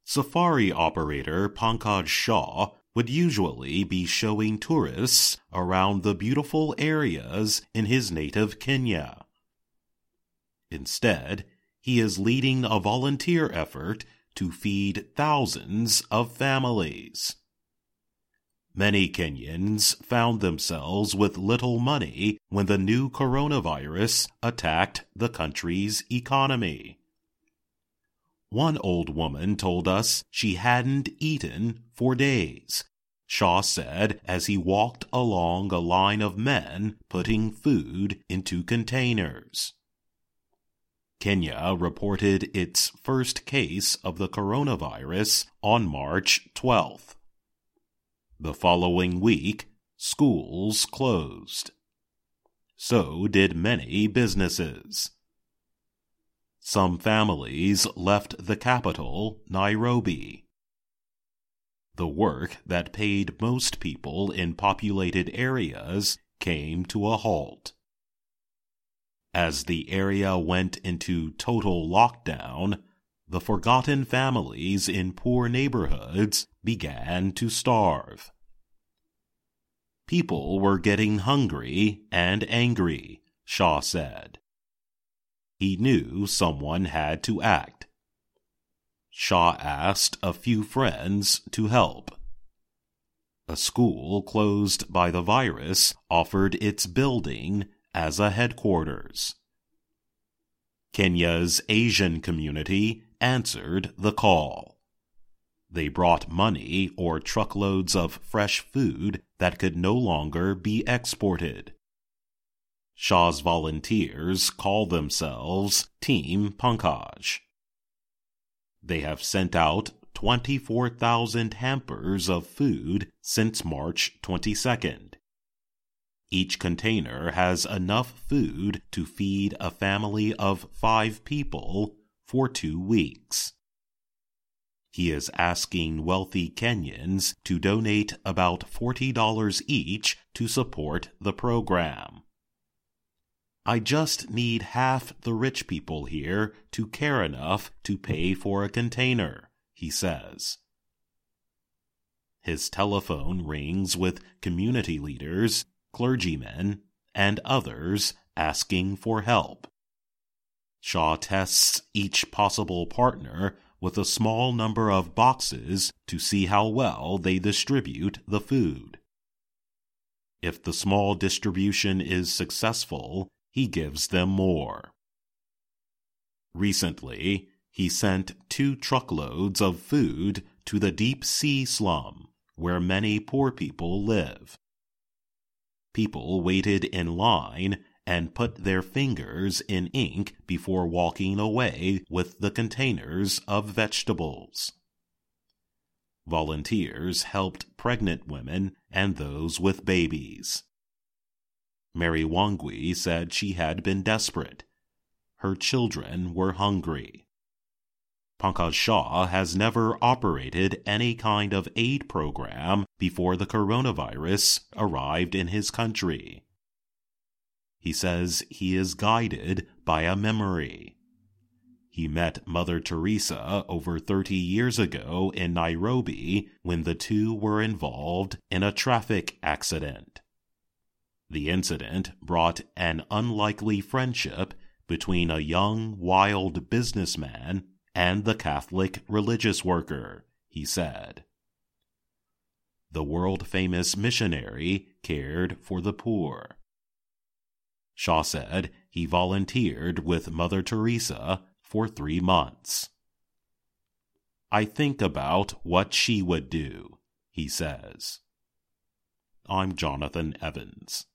Safari operator Pankaj Shah would usually be showing tourists around the beautiful areas in his native Kenya. Instead, he is leading a volunteer effort to feed thousands of families. Many Kenyans found themselves with little money when the new coronavirus attacked the country's economy. One old woman told us she hadn't eaten for days, Shah said as he walked along a line of men putting food into containers. Kenya reported its first case of the coronavirus on March 12th. The following week, schools closed. So did many businesses. Some families left the capital, Nairobi. The work that paid most people in populated areas came to a halt. As the area went into total lockdown, the forgotten families in poor neighborhoods began to starve. People were getting hungry and angry, Shah said. He knew someone had to act. Shah asked a few friends to help. A school closed by the virus offered its building as a headquarters. Kenya's Asian community answered the call. They brought money or truckloads of fresh food that could no longer be exported. Shah's volunteers call themselves Team Pankaj. They have sent out 24,000 hampers of food since March 22nd. Each container has enough food to feed a family of 5 people for 2 weeks. He is asking wealthy Kenyans to donate about $40 each to support the program. I just need half the rich people here to care enough to pay for a container, he says. His telephone rings with community leaders, clergymen, and others asking for help. Shah tests each possible partner with a small number of boxes to see how well they distribute the food. If the small distribution is successful, he gives them more. Recently, he sent 2 truckloads of food to the deep sea slum, where many poor people live. People waited in line and put their fingers in ink before walking away with the containers of vegetables. Volunteers helped pregnant women and those with babies. Mary Wangui said she had been desperate. Her children were hungry. Pankaj Shah has never operated any kind of aid program before the coronavirus arrived in his country. He says he is guided by a memory. He met Mother Teresa over 30 years ago in Nairobi when the two were involved in a traffic accident. The incident brought an unlikely friendship between a young, wild businessman and the Catholic religious worker, he said. The world-famous missionary cared for the poor. Shah said he volunteered with Mother Teresa for 3 months. I think about what she would do, he says. I'm Jonathan Evans.